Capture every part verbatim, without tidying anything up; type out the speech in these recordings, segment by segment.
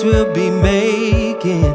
we'll be making.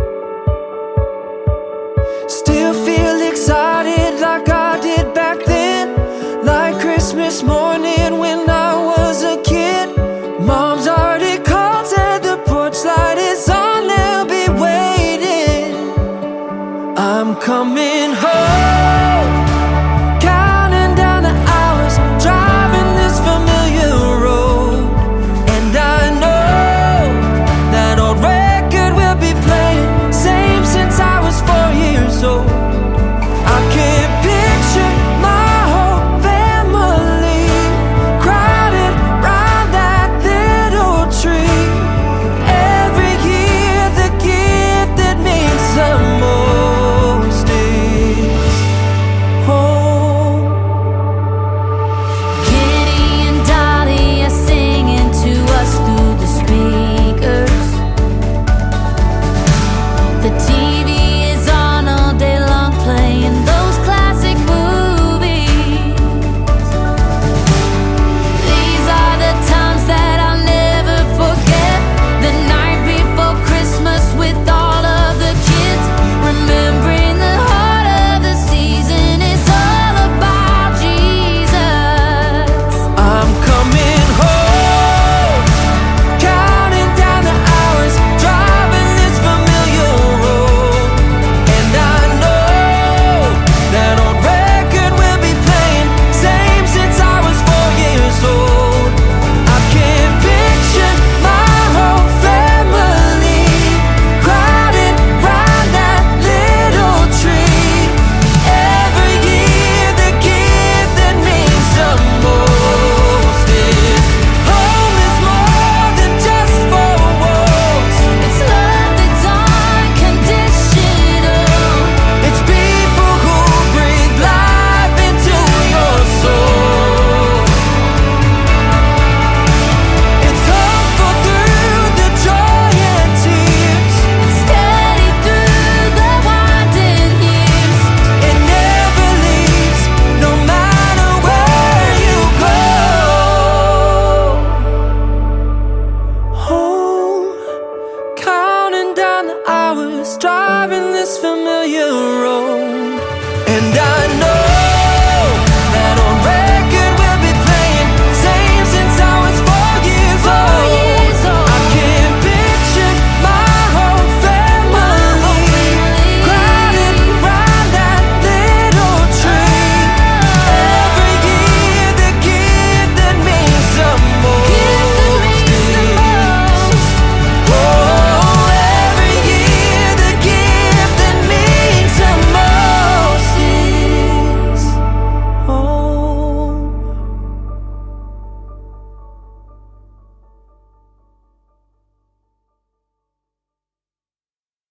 Still feel excited like I did back then, like Christmas morning when I was a kid. Mom's already called, said the porch light is on, they'll be waiting. I'm coming home, counting down the hours, driving this familiar road. And I know that old record will be playing, same since I was four years old. I can't picture my whole family crowded round that little tree. Every year the gift that means the most is home. Kitty and Dolly are singing to us through the speakers. The T V is on all day long, playing those classic movies. These are the times that I'll never forget. The night before Christmas with all of the kids, remembering the heart of the season is all about Jesus. I'm coming home, counting down the hours, driving this familiar road. And I know that old record will be playing, same since I was four years old. I can't picture my whole family crowded round that little tree. Every year the gift that means the most is home is more than just four walls. It's love that's unconditional. It's people who breathe life into your soul. It's hopeful through the joy and tears. Steady through the winding years. It never leaves, no matter where you go. Home, counting down the hours, driving this familiar road.